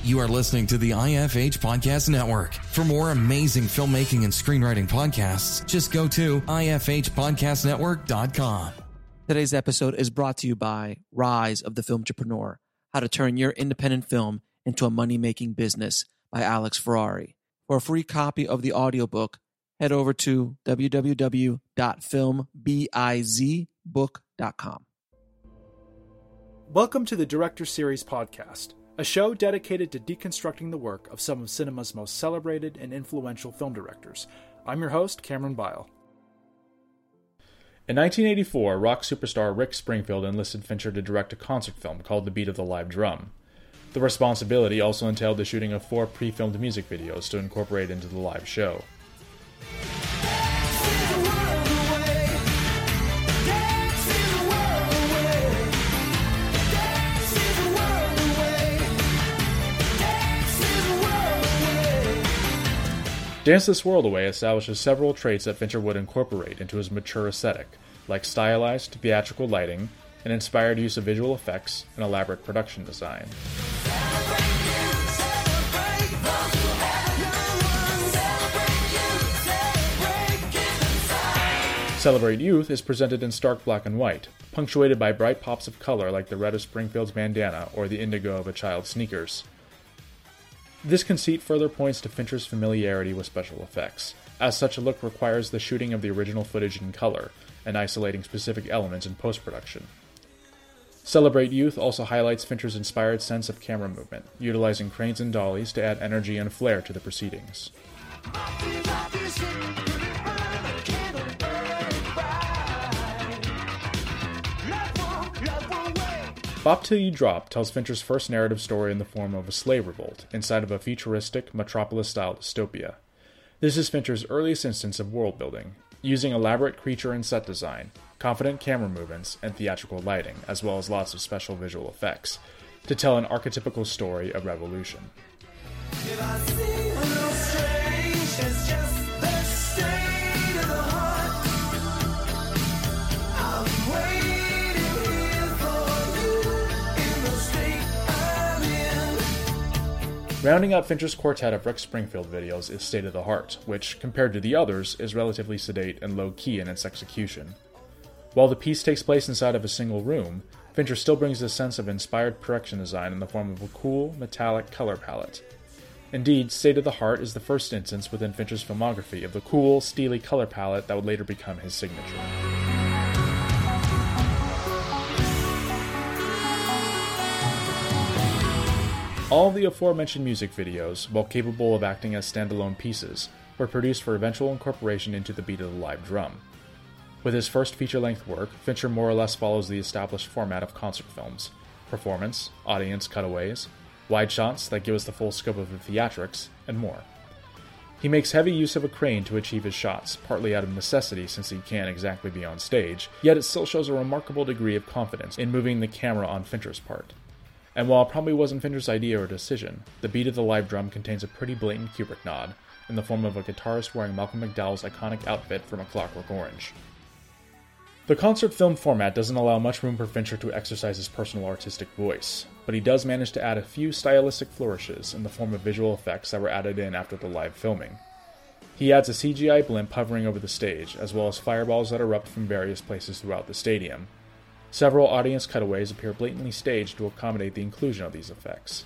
You are listening to the IFH Podcast Network. For more amazing filmmaking and screenwriting podcasts, just go to ifhpodcastnetwork.com. Today's episode is brought to you by Rise of the Film Entrepreneur, How to Turn Your Independent Film into a Money-Making Business by Alex Ferrari. For a free copy of the audiobook, head over to www.filmbizbook.com. Welcome to the Director Series podcast, a show dedicated to deconstructing the work of some of cinema's most celebrated and influential film directors. I'm your host, Cameron Bile. In 1984, rock superstar Rick Springfield enlisted Fincher to direct a concert film called The Beat of the Live Drum. The responsibility also entailed the shooting of 4 pre-filmed music videos to incorporate into the live show. Dance This World Away establishes several traits that Fincher would incorporate into his mature aesthetic, like stylized, theatrical lighting, an inspired use of visual effects, and elaborate production design. Celebrate Youth is presented in stark black and white, punctuated by bright pops of color like the red of Springfield's bandana or the indigo of a child's sneakers. This conceit further points to Fincher's familiarity with special effects, as such a look requires the shooting of the original footage in color and isolating specific elements in post-production. Celebrate Youth also highlights Fincher's inspired sense of camera movement, utilizing cranes and dollies to add energy and flair to the proceedings. Bop Till You Drop tells Fincher's first narrative story in the form of a slave revolt inside of a futuristic, metropolis-style dystopia. This is Fincher's earliest instance of world-building, using elaborate creature and set design, confident camera movements, and theatrical lighting, as well as lots of special visual effects, to tell an archetypical story of revolution. Rounding out Fincher's quartet of Rick Springfield videos is State of the Heart, which, compared to the others, is relatively sedate and low-key in its execution. While the piece takes place inside of a single room, Fincher still brings a sense of inspired production design in the form of a cool, metallic color palette. Indeed, State of the Heart is the first instance within Fincher's filmography of the cool, steely color palette that would later become his signature. All of the aforementioned music videos, while capable of acting as standalone pieces, were produced for eventual incorporation into The Beat of the Live Drum. With his first feature-length work, Fincher more or less follows the established format of concert films: performance, audience cutaways, wide shots that give us the full scope of the theatrics, and more. He makes heavy use of a crane to achieve his shots, partly out of necessity since he can't exactly be on stage, yet it still shows a remarkable degree of confidence in moving the camera on Fincher's part. And while it probably wasn't Fincher's idea or decision, The Beat of the Live Drum contains a pretty blatant Kubrick nod, in the form of a guitarist wearing Malcolm McDowell's iconic outfit from A Clockwork Orange. The concert film format doesn't allow much room for Fincher to exercise his personal artistic voice, but he does manage to add a few stylistic flourishes in the form of visual effects that were added in after the live filming. He adds a CGI blimp hovering over the stage, as well as fireballs that erupt from various places throughout the stadium. Several audience cutaways appear blatantly staged to accommodate the inclusion of these effects.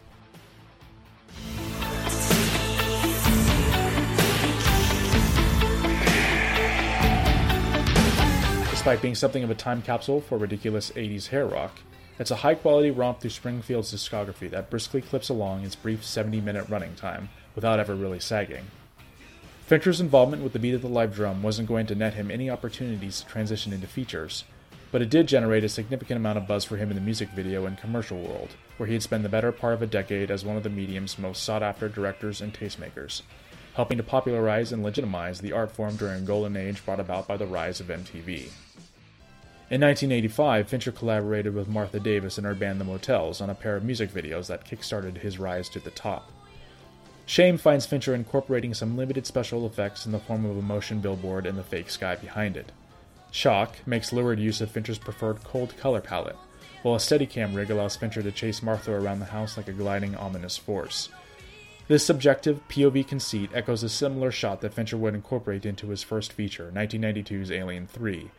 Despite being something of a time capsule for ridiculous 80s hair rock, it's a high-quality romp through Springfield's discography that briskly clips along its brief 70-minute running time without ever really sagging. Fincher's involvement with The Beat of the Live Drum wasn't going to net him any opportunities to transition into features, but it did generate a significant amount of buzz for him in the music video and commercial world, where he had spent the better part of a decade as one of the medium's most sought-after directors and tastemakers, helping to popularize and legitimize the art form during a golden age brought about by the rise of MTV. In 1985, Fincher collaborated with Martha Davis and her band The Motels on a pair of music videos that kickstarted his rise to the top. Shame finds Fincher incorporating some limited special effects in the form of a motion billboard and the fake sky behind it. Shock makes lurid use of Fincher's preferred cold color palette, while a Steadicam rig allows Fincher to chase Martha around the house like a gliding, ominous force. This subjective POV conceit echoes a similar shot that Fincher would incorporate into his first feature, 1992's Alien 3.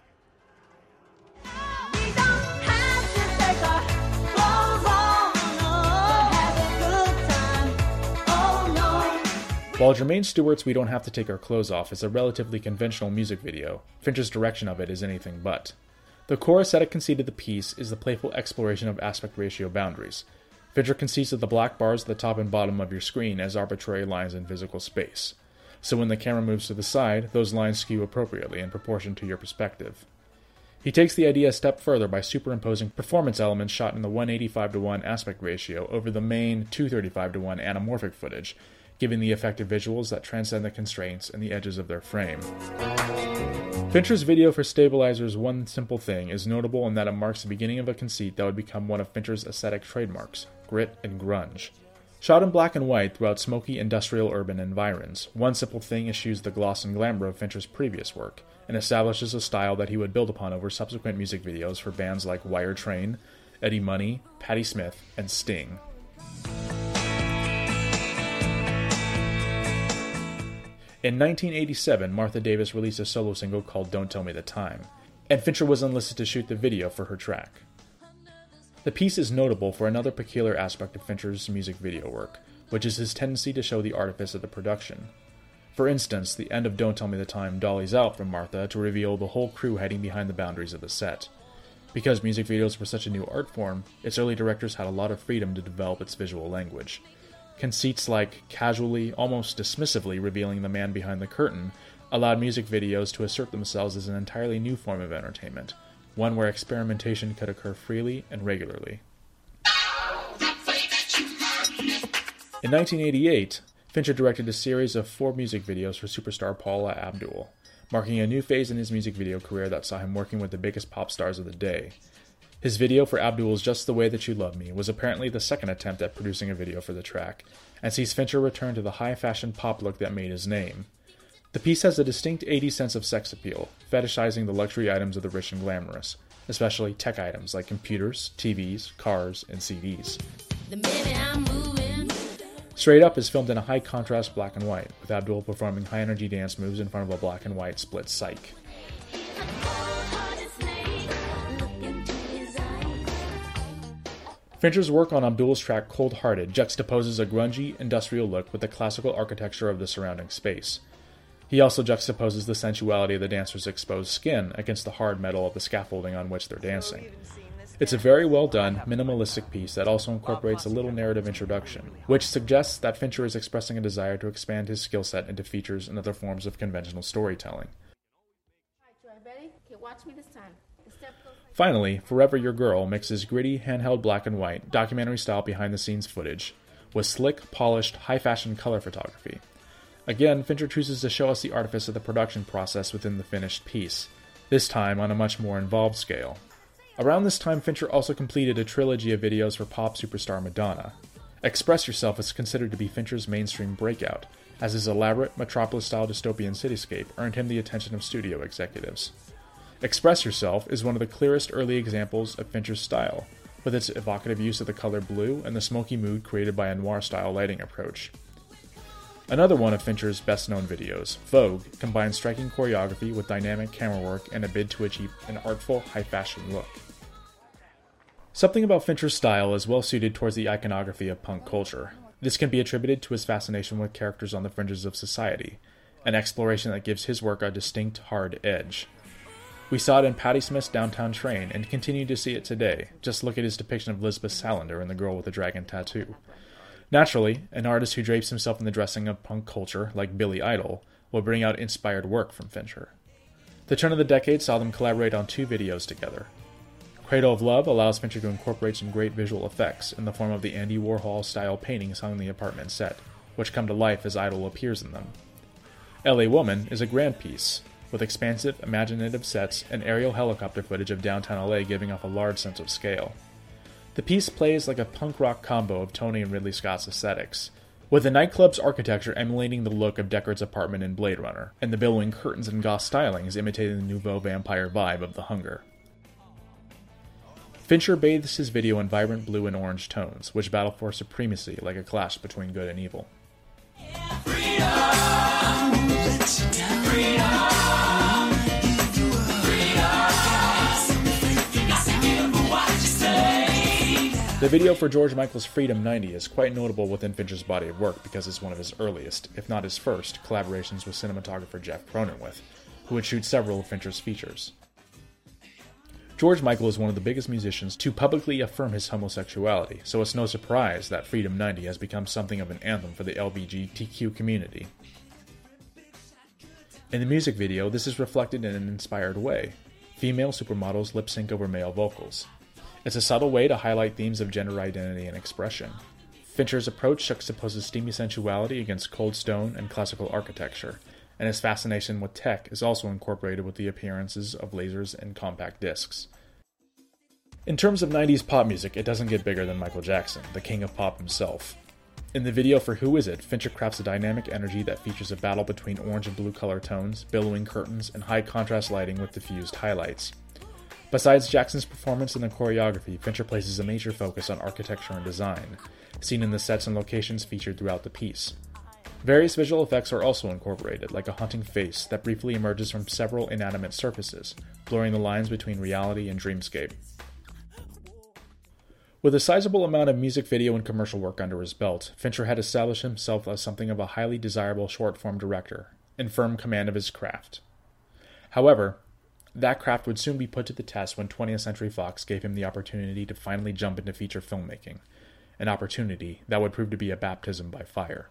While Jermaine Stewart's We Don't Have to Take Our Clothes Off is a relatively conventional music video, Fincher's direction of it is anything but. The core aesthetic conceit of the piece is the playful exploration of aspect ratio boundaries. Fincher conceives of the black bars at the top and bottom of your screen as arbitrary lines in physical space. So when the camera moves to the side, those lines skew appropriately in proportion to your perspective. He takes the idea a step further by superimposing performance elements shot in the 185:1 aspect ratio over the main 235:1 anamorphic footage, giving the effective visuals that transcend the constraints and the edges of their frame. Fincher's video for Stabilizer's One Simple Thing is notable in that it marks the beginning of a conceit that would become one of Fincher's aesthetic trademarks, grit and grunge. Shot in black and white throughout smoky industrial urban environs, One Simple Thing eschews the gloss and glamour of Fincher's previous work, and establishes a style that he would build upon over subsequent music videos for bands like Wire Train, Eddie Money, Patti Smith, and Sting. In 1987, Martha Davis released a solo single called Don't Tell Me the Time, and Fincher was enlisted to shoot the video for her track. The piece is notable for another peculiar aspect of Fincher's music video work, which is his tendency to show the artifice of the production. For instance, the end of Don't Tell Me the Time dollies out from Martha to reveal the whole crew hiding behind the boundaries of the set. Because music videos were such a new art form, its early directors had a lot of freedom to develop its visual language. Conceits like casually, almost dismissively revealing the man behind the curtain allowed music videos to assert themselves as an entirely new form of entertainment, one where experimentation could occur freely and regularly. In 1988, Fincher directed a series of 4 music videos for superstar Paula Abdul, marking a new phase in his music video career that saw him working with the biggest pop stars of the day. His video for Abdul's Just the Way That You Love Me was apparently the second attempt at producing a video for the track, and sees Fincher return to the high-fashion pop look that made his name. The piece has a distinct 80s sense of sex appeal, fetishizing the luxury items of the rich and glamorous, especially tech items like computers, TVs, cars, and CDs. Straight Up is filmed in a high-contrast black and white, with Abdul performing high-energy dance moves in front of a black and white split cyc. Fincher's work on Abdul's track Cold Hearted juxtaposes a grungy, industrial look with the classical architecture of the surrounding space. He also juxtaposes the sensuality of the dancer's exposed skin against the hard metal of the scaffolding on which they're dancing. It's a very well done, minimalistic piece that also incorporates a little narrative introduction, which suggests that Fincher is expressing a desire to expand his skill set into features and other forms of conventional storytelling. Ready? Okay, watch me this time. Finally, Forever Your Girl mixes gritty, handheld black and white, documentary-style behind-the-scenes footage with slick, polished, high-fashion color photography. Again, Fincher chooses to show us the artifice of the production process within the finished piece, this time on a much more involved scale. Around this time, Fincher also completed a trilogy of videos for pop superstar Madonna. Express Yourself is considered to be Fincher's mainstream breakout, as his elaborate, Metropolis-style dystopian cityscape earned him the attention of studio executives. Express Yourself is one of the clearest early examples of Fincher's style, with its evocative use of the color blue and the smoky mood created by a noir-style lighting approach. Another one of Fincher's best-known videos, Vogue, combines striking choreography with dynamic camera work and a bid to achieve an artful, high-fashion look. Something about Fincher's style is well suited towards the iconography of punk culture. This can be attributed to his fascination with characters on the fringes of society, an exploration that gives his work a distinct, hard edge. We saw it in Patti Smith's Downtown Train, and continue to see it today. Just look at his depiction of Lisbeth Salander in The Girl with the Dragon Tattoo. Naturally, an artist who drapes himself in the dressing of punk culture, like Billy Idol, will bring out inspired work from Fincher. The turn of the decade saw them collaborate on 2 videos together. Cradle of Love allows Fincher to incorporate some great visual effects in the form of the Andy Warhol-style paintings hung in the apartment set, which come to life as Idol appears in them. LA Woman is a grand piece, with expansive, imaginative sets and aerial helicopter footage of downtown LA giving off a large sense of scale. The piece plays like a punk rock combo of Tony and Ridley Scott's aesthetics, with the nightclub's architecture emulating the look of Deckard's apartment in Blade Runner, and the billowing curtains and goth stylings imitating the nouveau vampire vibe of The Hunger. Fincher bathes his video in vibrant blue and orange tones, which battle for supremacy like a clash between good and evil. The video for George Michael's Freedom 90 is quite notable within Fincher's body of work because it's one of his earliest, if not his first, collaborations with cinematographer Jeff Cronenweth, who would shoot several of Fincher's features. George Michael is one of the biggest musicians to publicly affirm his homosexuality, so it's no surprise that Freedom 90 has become something of an anthem for the LGBTQ community. In the music video, this is reflected in an inspired way. Female supermodels lip sync over male vocals. It's a subtle way to highlight themes of gender identity and expression. Fincher's approach juxtaposes steamy sensuality against cold stone and classical architecture, and his fascination with tech is also incorporated with the appearances of lasers and compact discs. In terms of 90s pop music, it doesn't get bigger than Michael Jackson, the king of pop himself. In the video for Who Is It, Fincher crafts a dynamic energy that features a battle between orange and blue color tones, billowing curtains, and high contrast lighting with diffused highlights. Besides Jackson's performance and the choreography, Fincher places a major focus on architecture and design, seen in the sets and locations featured throughout the piece. Various visual effects are also incorporated, like a haunting face that briefly emerges from several inanimate surfaces, blurring the lines between reality and dreamscape. With a sizable amount of music video and commercial work under his belt, Fincher had established himself as something of a highly desirable short-form director, in firm command of his craft. However, that craft would soon be put to the test when 20th Century Fox gave him the opportunity to finally jump into feature filmmaking, an opportunity that would prove to be a baptism by fire.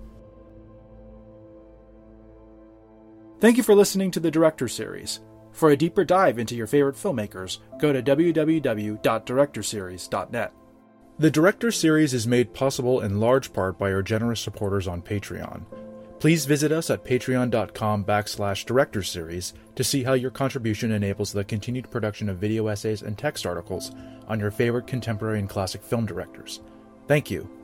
Thank you for listening to the Director Series. For a deeper dive into your favorite filmmakers, go to www.directorseries.net. The Director Series is made possible in large part by our generous supporters on Patreon. Please visit us at patreon.com/directorseries to see how your contribution enables the continued production of video essays and text articles on your favorite contemporary and classic film directors. Thank you.